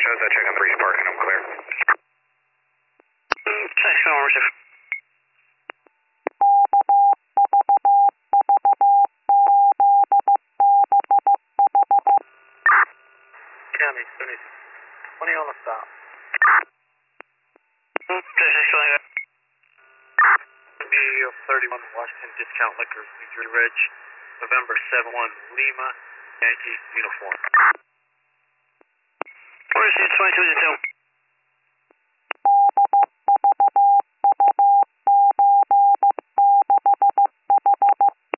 shows that check on the Breeze Park and I'm clear. Thanks, Normative. County, Sunny. 20 on the stop. BU 31 Washington Discount Liquors, New Jersey Reg, November 71 Lima, Yankee uniform. Where's 2222?